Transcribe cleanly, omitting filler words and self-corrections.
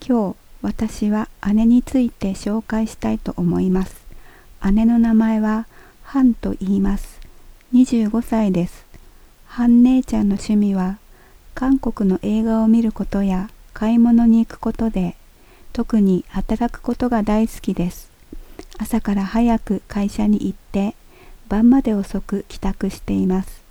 今日私は姉について紹介したいと思います。姉の名前はハンと言います。25歳です。ハン姉ちゃんの趣味は韓国の映画を見ることや買い物に行くことで、特に働くことが大好きです。朝から早く会社に行って晩まで遅く帰宅しています。